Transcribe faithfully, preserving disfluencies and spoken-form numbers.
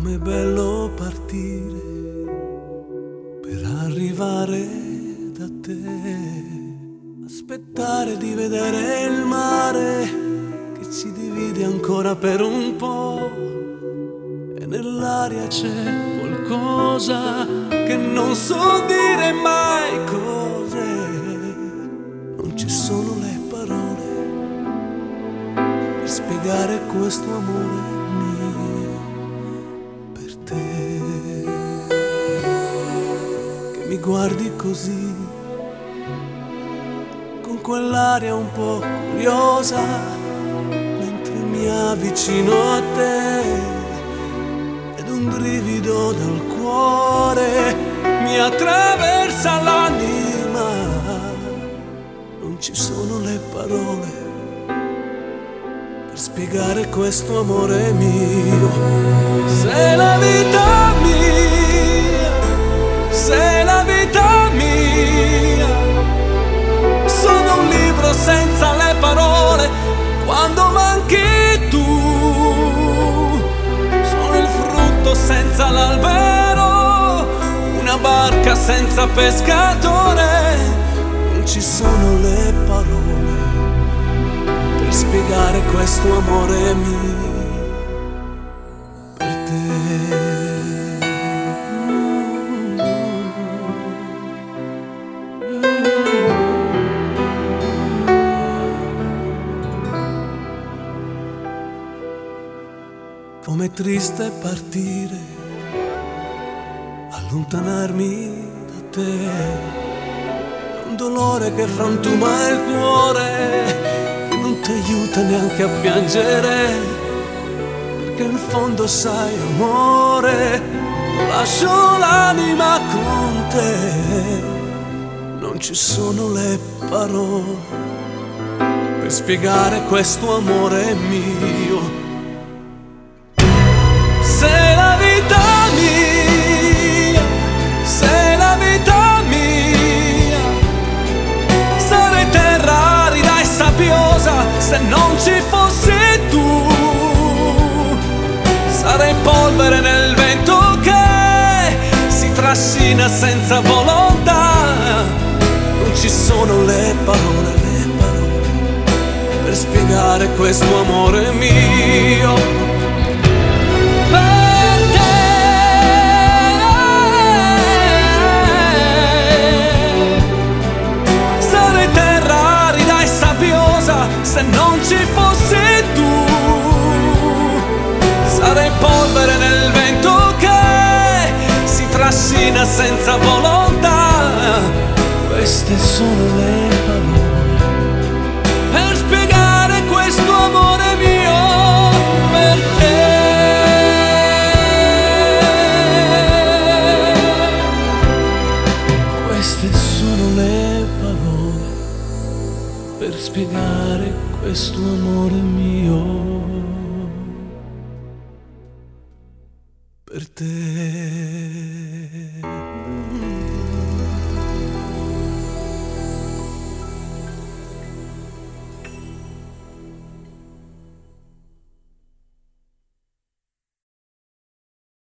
Com'è bello partire per arrivare da te, aspettare di vedere il mare che ci divide ancora per un po', e nell'aria c'è qualcosa che non so dire mai cos'è. Non ci sono le parole per spiegare questo amore mio per te, che mi guardi così, con quell'aria un po' curiosa, mentre mi avvicino a te, ed un brivido dal cuore mi attraversa l'anima. Non ci sono le parole per spiegare questo amore mio. Sei la vita mia, sei la vita mia. Sono un libro senza le parole quando manchi tu. Sono il frutto senza l'albero, una barca senza pescatore. Non ci sono le parole per spiegare questo amore mio per te. Com'è triste partire, allontanarmi da te. Un dolore che frantuma il cuore, che non ti aiuta neanche a piangere, perché in fondo sai amore, lascio l'anima con te. Non ci sono le parole per spiegare questo amore mio. Sei la vita mia, sei la vita mia. Sarei terra arida e sabbiosa se non ci fossi tu. Sarei polvere nel vento che si trascina senza volontà. Non ci sono le parole, le parole per spiegare questo amore mio. Se non ci fossi tu, sarei polvere nel vento che si trascina senza volontà. Queste sono le parole per spiegare questo amore mio per te. Queste sono le parole per spiegare questo amore mio per te.